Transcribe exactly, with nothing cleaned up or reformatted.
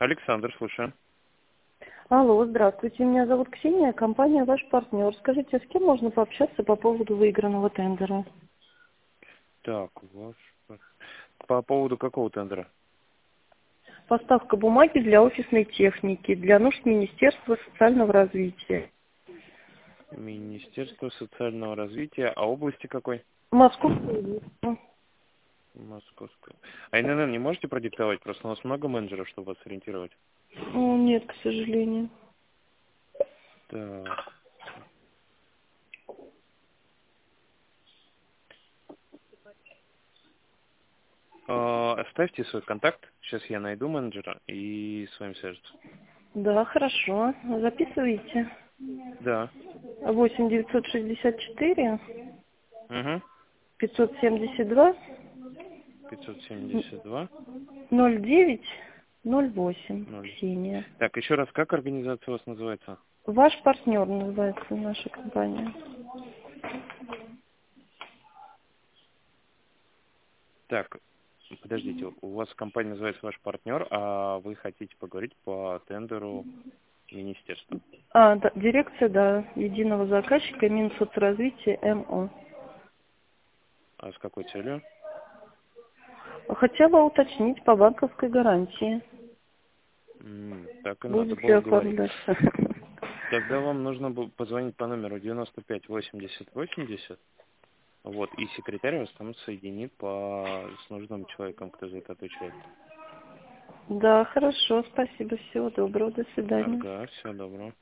Александр, слушаю. Алло, здравствуйте, меня зовут Ксения, компания «Ваш партнер». Скажите, с кем можно пообщаться по поводу выигранного тендера? Так, ваш... По поводу какого тендера? Поставка бумаги для офисной техники, для нужд Министерства социального развития. Министерство социального развития. А области какой? Московская область. Московская. А эн эн эн не можете продиктовать? Просто у нас много менеджеров, чтобы вас ориентировать. О, нет, к сожалению. Так. А, Оставьте свой контакт. Сейчас я найду менеджера и с вами свяжется. Да, хорошо. Записывайте. Да. восемь девятьсот шестьдесят четыре Угу. пятьсот семьдесят два пятьсот семьдесят два ноль девять ноль восемь. ноль. Ксения. Так, еще раз, как организация у вас называется? Ваш партнер называется наша компания. Так, подождите, у вас компания называется «Ваш партнер», а вы хотите поговорить по тендеру министерства. А, да, дирекция, да, единого заказчика Минсоцразвития МО. А с какой целью? Хотела уточнить по банковской гарантии. М, так и надо Будете было говорить. оформлять? Тогда вам нужно было позвонить по номеру девяносто пять восемьдесят восемьдесят, вот, и секретарь вас там соединит по с нужным человеком, кто за это отвечает. Да, хорошо, спасибо, всего доброго, до свидания. Ага, всего доброго.